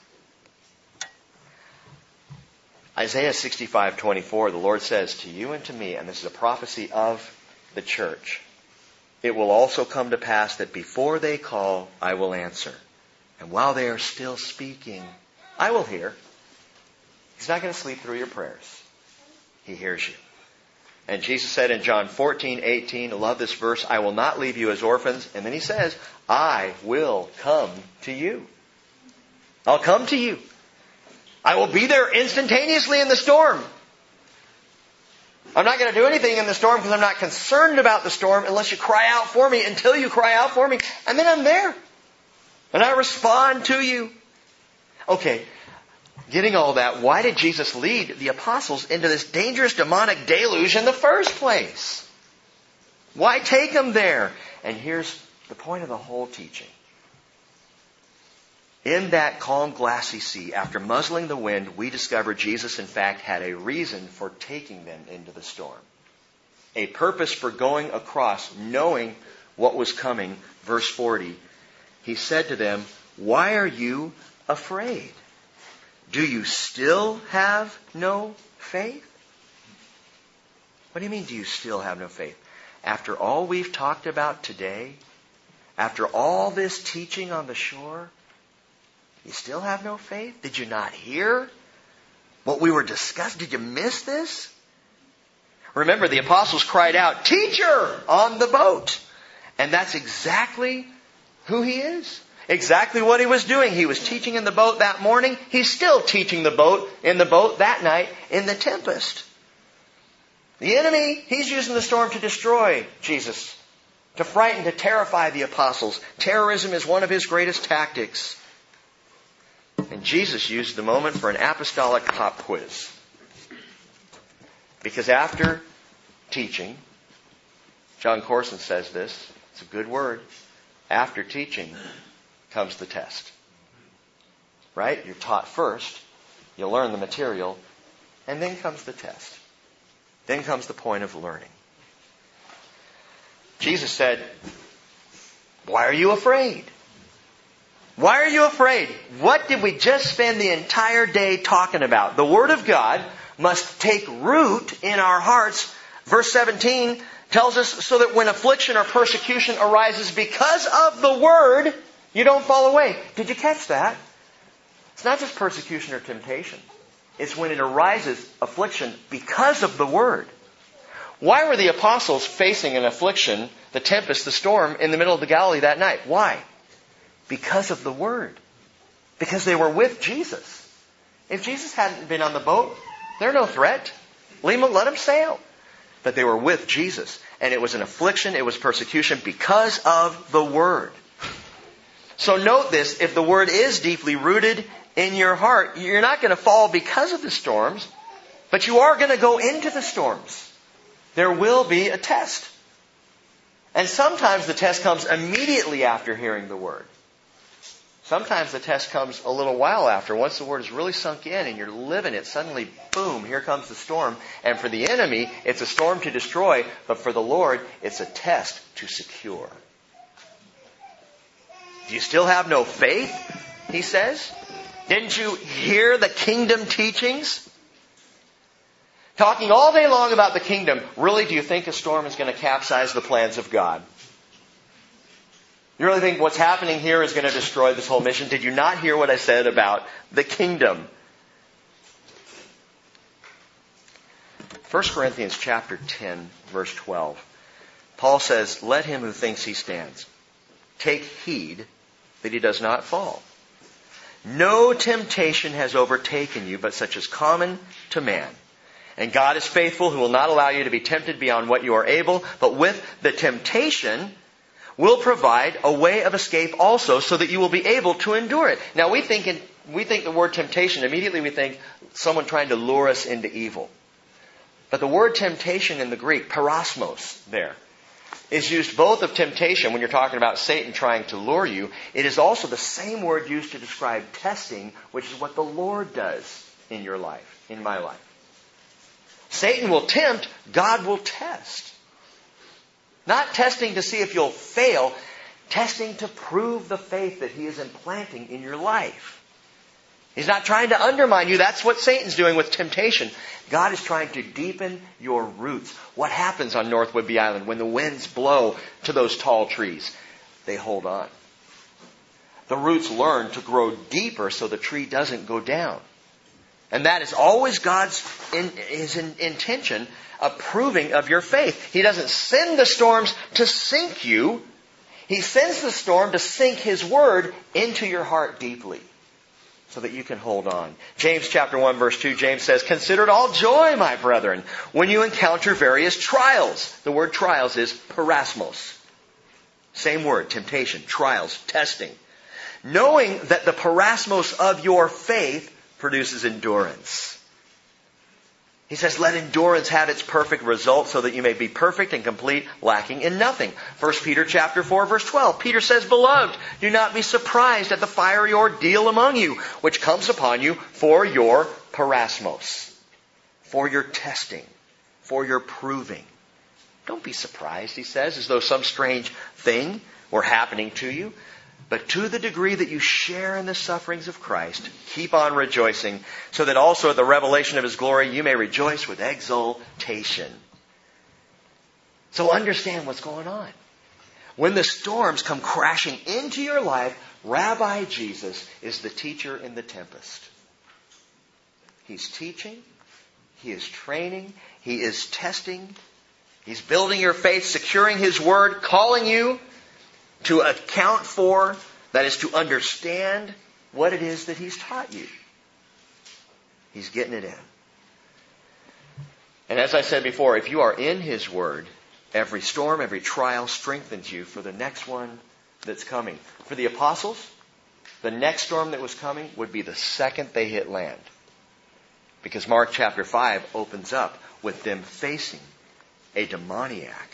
Isaiah 65:24, the Lord says to you and to me, and this is a prophecy of the church, it will also come to pass that before they call, I will answer. And while they are still speaking, I will hear. He's not going to sleep through your prayers. He hears you. And Jesus said in John 14:18, I love this verse, I will not leave you as orphans. And then He says, I will come to you. I'll come to you. I will be there instantaneously in the storm. I'm not going to do anything in the storm because I'm not concerned about the storm unless you cry out for me, until you cry out for me. And then I'm there. And I respond to you. Okay. Getting all that, why did Jesus lead the apostles into this dangerous demonic deluge in the first place? Why take them there? And here's the point of the whole teaching. In that calm, glassy sea, after muzzling the wind, we discovered Jesus, in fact, had a reason for taking them into the storm. A purpose for going across, knowing what was coming. Verse 40, He said to them, why are you afraid? Do you still have no faith? What do you mean, do you still have no faith? After all we've talked about today, after all this teaching on the shore, you still have no faith? Did you not hear what we were discussing? Did you miss this? Remember, the apostles cried out, Teacher, on the boat. And that's exactly who He is. Exactly what He was doing. He was teaching in the boat that morning. He's still teaching in the boat that night in the tempest. The enemy, he's using the storm to destroy Jesus, to frighten, to terrify the apostles. Terrorism is one of his greatest tactics. And Jesus used the moment for an apostolic pop quiz. Because after teaching, John Corson says this, it's a good word, after teaching comes the test. Right? You're taught first, you learn the material, and then comes the test. Then comes the point of learning. Jesus said, why are you afraid? Why are you afraid? What did we just spend the entire day talking about? The Word of God must take root in our hearts. Verse 17 tells us, so that when affliction or persecution arises because of the Word, you don't fall away. Did you catch that? It's not just persecution or temptation. It's when it arises, affliction, because of the Word. Why were the apostles facing an affliction, the tempest, the storm, in the middle of the Galilee that night? Why? Because of the Word. Because they were with Jesus. If Jesus hadn't been on the boat, they're no threat. Let them sail. But they were with Jesus. And it was an affliction, it was persecution because of the Word. So note this, if the Word is deeply rooted in your heart, you're not going to fall because of the storms, but you are going to go into the storms. There will be a test. And sometimes the test comes immediately after hearing the Word. Sometimes the test comes a little while after. Once the Word is really sunk in and you're living it, suddenly, boom, here comes the storm. And for the enemy, it's a storm to destroy, but for the Lord, it's a test to secure. Do you still have no faith? He says. Didn't you hear the kingdom teachings? Talking all day long about the kingdom, really do you think a storm is going to capsize the plans of God? You really think what's happening here is going to destroy this whole mission? Did you not hear what I said about the kingdom? 1 Corinthians chapter 10, verse 12. Paul says, let him who thinks he stands take heed that he does not fall. No temptation has overtaken you, but such as common to man. And God is faithful, who will not allow you to be tempted beyond what you are able, but with the temptation will provide a way of escape also, so that you will be able to endure it. Now we think the word temptation, immediately we think someone trying to lure us into evil. But the word temptation in the Greek, parasmos there, is used both of temptation when you're talking about Satan trying to lure you. It is also the same word used to describe testing, which is what the Lord does in your life, in my life. Satan will tempt, God will test. Not testing to see if you'll fail, testing to prove the faith that He is implanting in your life. He's not trying to undermine you. That's what Satan's doing with temptation. God is trying to deepen your roots. What happens on North Whidbey Island when the winds blow to those tall trees? They hold on. The roots learn to grow deeper so the tree doesn't go down. And that is always God's intention, approving of your faith. He doesn't send the storms to sink you. He sends the storm to sink His Word into your heart deeply, so that you can hold on. James chapter 1 verse 2, James says, consider it all joy, my brethren, when you encounter various trials. The word trials is parasmos. Same word, temptation, trials, testing. Knowing that the parasmos of your faith produces endurance. He says, let endurance have its perfect result, so that you may be perfect and complete, lacking in nothing. 1 Peter chapter 4 verse 12. Peter says, beloved, do not be surprised at the fiery ordeal among you, which comes upon you for your parasmos, for your testing, for your proving. Don't be surprised, he says, as though some strange thing were happening to you. But to the degree that you share in the sufferings of Christ, keep on rejoicing, so that also at the revelation of His glory you may rejoice with exultation. So understand what's going on. When the storms come crashing into your life, Rabbi Jesus is the teacher in the tempest. He's teaching, He is training, He is testing, He's building your faith, securing His Word, calling you to account for, that is to understand what it is that He's taught you. He's getting it in. And as I said before, if you are in His Word, every storm, every trial strengthens you for the next one that's coming. For the apostles, the next storm that was coming would be the second they hit land. Because Mark chapter 5 opens up with them facing a demoniac.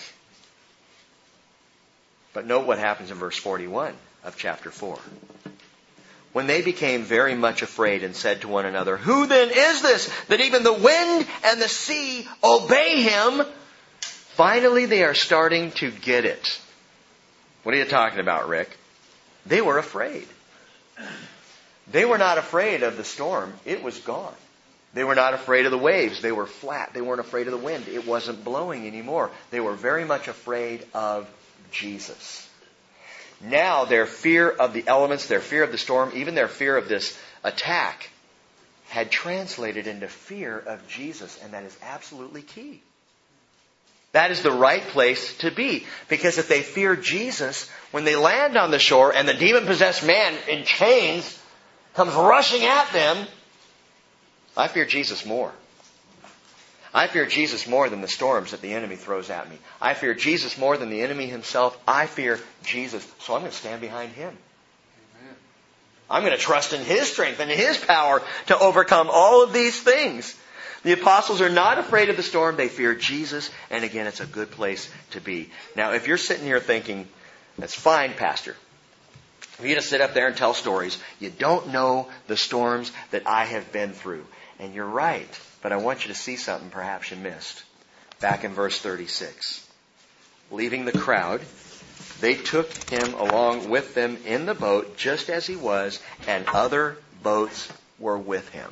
But note what happens in verse 41 of chapter 4. When they became very much afraid and said to one another, "Who then is this, that even the wind and the sea obey him?" Finally, they are starting to get it. What are you talking about, Rick? They were afraid. They were not afraid of the storm. It was gone. They were not afraid of the waves. They were flat. They weren't afraid of the wind. It wasn't blowing anymore. They were very much afraid of Jesus. Now their fear of the elements, their fear of the storm, even their fear of this attack had translated into fear of Jesus. And that is absolutely key. That is the right place to be. Because if they fear Jesus, when they land on the shore and the demon-possessed man in chains comes rushing at them, I fear Jesus more. I fear Jesus more than the storms that the enemy throws at me. I fear Jesus more than the enemy himself. I fear Jesus. So I'm going to stand behind him. Amen. I'm going to trust in his strength and in his power to overcome all of these things. The apostles are not afraid of the storm. They fear Jesus. And again, it's a good place to be. Now, if you're sitting here thinking, that's fine, Pastor. For you to sit up there and tell stories, you don't know the storms that I have been through. And you're right. But I want you to see something perhaps you missed. Back in verse 36. Leaving the crowd, they took him along with them in the boat just as he was, and other boats were with him.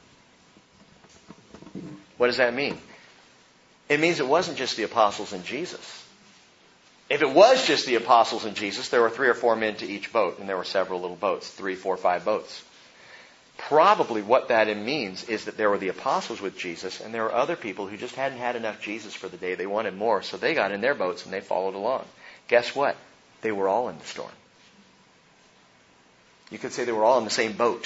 What does that mean? It means it wasn't just the apostles and Jesus. If it was just the apostles and Jesus, there were 3 or 4 men to each boat, and there were several little boats, 3, 4, 5 boats. Probably what that means is that there were the apostles with Jesus, and there were other people who just hadn't had enough Jesus for the day. They wanted more, so they got in their boats and they followed along. Guess what? They were all in the storm. You could say they were all in the same boat.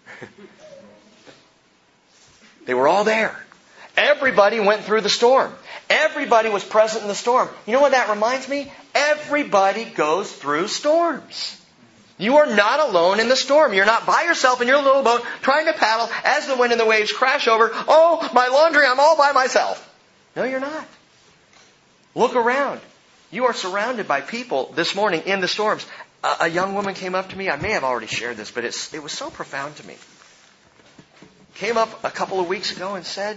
They were all there. Everybody went through the storm. Everybody was present in the storm. You know what that reminds me? Everybody goes through storms. You are not alone in the storm. You're not by yourself in your little boat trying to paddle as the wind and the waves crash over. Oh, my laundry, I'm all by myself. No, you're not. Look around. You are surrounded by people this morning in the storms. A young woman came up to me. I may have already shared this, but it was so profound to me. Came up a couple of weeks ago and said,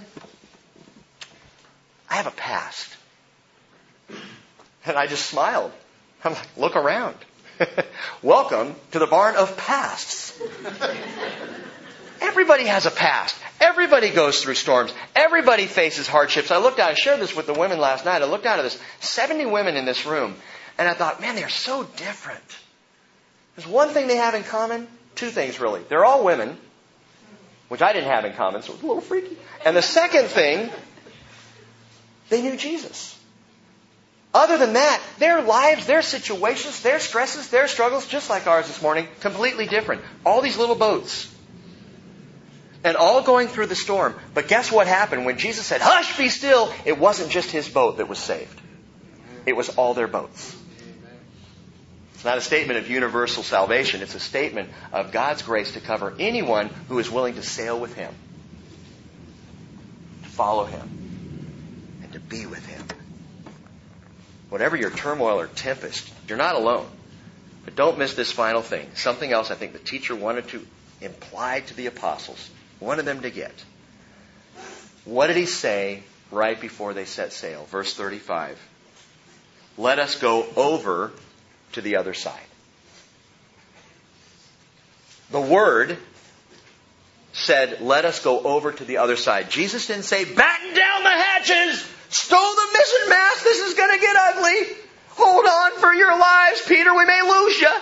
"I have a past." And I just smiled. I'm like, look around. Welcome to the barn of pasts. Everybody has a past. Everybody goes through storms. Everybody faces hardships. I shared this with the women last night. I looked out at this 70 women in this room, and I thought, man, they're so different. There's one thing they have in common. 2 things, really. They're all women, which I didn't have in common, so it was a little freaky. And the second thing, they knew Jesus. Other than that, their lives, their situations, their stresses, their struggles, just like ours this morning, completely different. All these little boats. And all going through the storm. But guess what happened? When Jesus said, "Hush, be still," it wasn't just his boat that was saved. It was all their boats. It's not a statement of universal salvation. It's a statement of God's grace to cover anyone who is willing to sail with him, to follow him, and to be with him. Whatever your turmoil or tempest, you're not alone. But don't miss this final thing. Something else I think the teacher wanted to imply to the apostles, wanted them to get. What did he say right before they set sail? Verse 35. Let us go over to the other side. The word said, let us go over to the other side. Jesus didn't say, batten down the hatches! Stow the mizzen mast, this is going to get ugly. Hold on for your lives, Peter, we may lose you.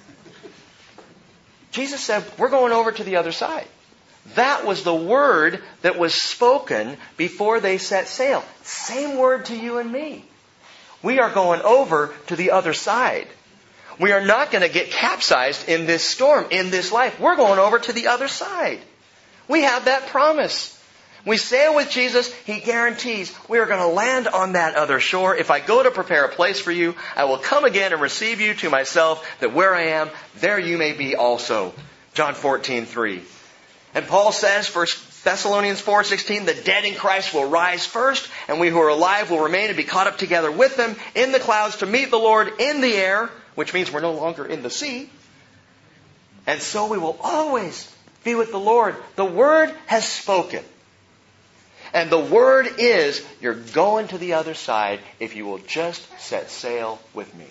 Jesus said, we're going over to the other side. That was the word that was spoken before they set sail. Same word to you and me. We are going over to the other side. We are not going to get capsized in this storm, in this life. We're going over to the other side. We have that promise. We sail with Jesus, He guarantees we are going to land on that other shore. If I go to prepare a place for you, I will come again and receive you to myself, that where I am, there you may be also. John 14:3. And Paul says, 1 Thessalonians 4:16, the dead in Christ will rise first, and we who are alive will remain and be caught up together with them in the clouds to meet the Lord in the air, which means we're no longer in the sea. And so we will always be with the Lord. The Word has spoken. And the Word is, you're going to the other side if you will just set sail with me.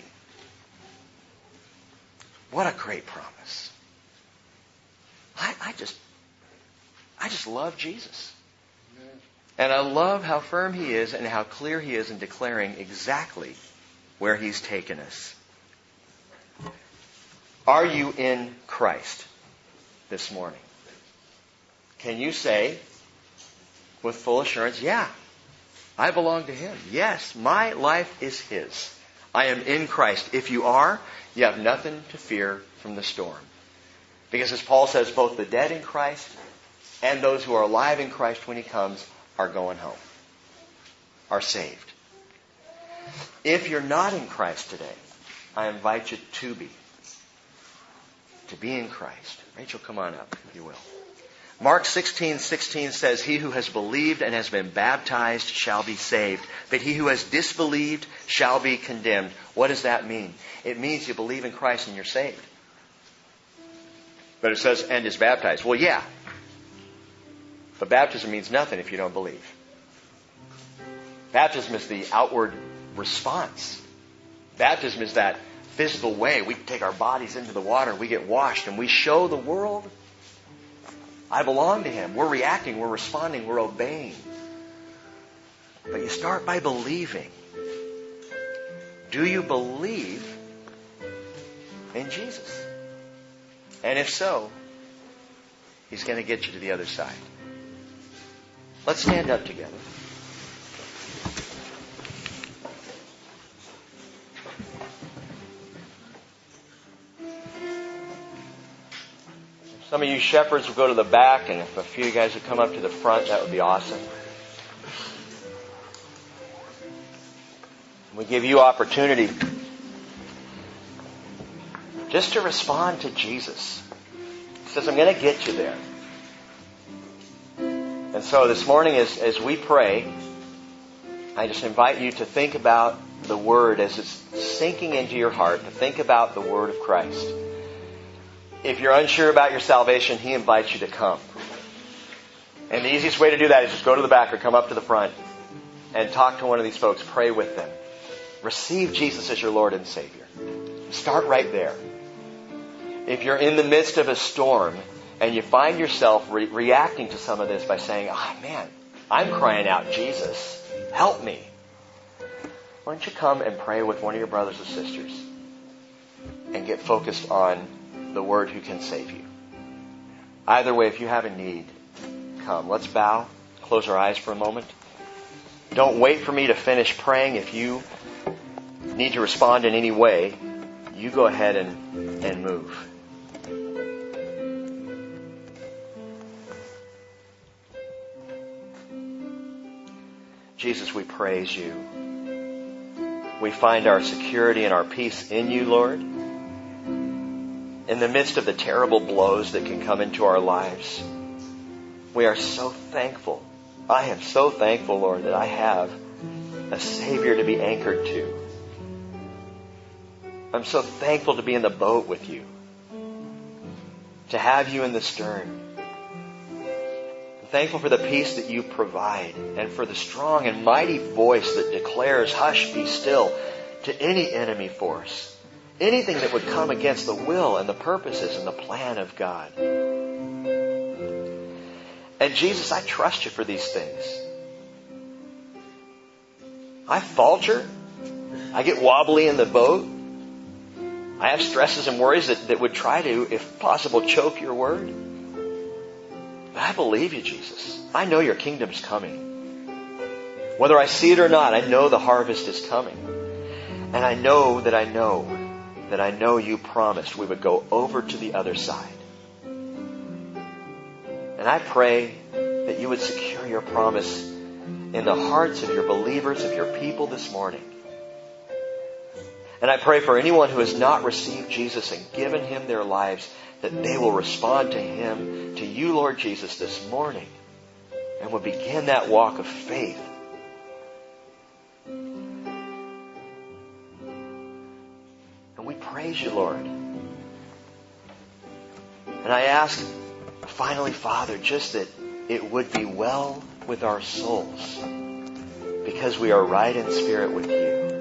What a great promise. I just love Jesus. And I love how firm He is and how clear He is in declaring exactly where He's taken us. Are you in Christ this morning? Can you say with full assurance, yeah, I belong to Him. Yes, my life is His. I am in Christ. If you are, you have nothing to fear from the storm. Because as Paul says, both the dead in Christ and those who are alive in Christ when He comes are going home, are saved. If you're not in Christ today, I invite you to be in Christ. Rachel, come on up, if you will. Mark 16:16 says, he who has believed and has been baptized shall be saved, but he who has disbelieved shall be condemned. What does that mean? It means you believe in Christ and you're saved. But it says, and is baptized. Well, yeah. But baptism means nothing if you don't believe. Baptism is the outward response. Baptism is that physical way. We take our bodies into the water, we get washed, and we show the world, I belong to Him. We're reacting, we're responding, we're obeying. But you start by believing. Do you believe in Jesus? And if so, He's going to get you to the other side. Let's stand up together. Some of you shepherds will go to the back, and if a few of you guys would come up to the front, that would be awesome. We give you opportunity just to respond to Jesus. He says, I'm going to get you there. And so this morning as we pray, I just invite you to think about the Word as it's sinking into your heart, to think about the Word of Christ. If you're unsure about your salvation, He invites you to come. And the easiest way to do that is just go to the back or come up to the front and talk to one of these folks. Pray with them. Receive Jesus as your Lord and Savior. Start right there. If you're in the midst of a storm and you find yourself reacting to some of this by saying, oh man, I'm crying out, Jesus, help me. Why don't you come and pray with one of your brothers or sisters and get focused on the Word who can save you. Either way, if you have a need, come. Let's bow, close our eyes for a moment. Don't wait for me to finish praying. If you need to respond in any way, you go ahead and move. Jesus, we praise you. We find our security and our peace in you, Lord. In the midst of the terrible blows that can come into our lives, we are so thankful. I am so thankful, Lord, that I have a Savior to be anchored to. I'm so thankful to be in the boat with you, to have you in the stern. I'm thankful for the peace that you provide and for the strong and mighty voice that declares, hush, be still, to any enemy force. Anything that would come against the will and the purposes and the plan of God. And Jesus, I trust you for these things. I falter. I get wobbly in the boat. I have stresses and worries that would try to, if possible, choke your word. But I believe you, Jesus. I know your kingdom's coming. Whether I see it or not, I know the harvest is coming. And I know you promised we would go over to the other side. And I pray that you would secure your promise in the hearts of your believers, of your people this morning. And I pray for anyone who has not received Jesus and given Him their lives, that they will respond to Him, to you, Lord Jesus, this morning and would begin that walk of faith. And we praise you, Lord. And I ask, finally, Father, just that it would be well with our souls because we are right in spirit with you.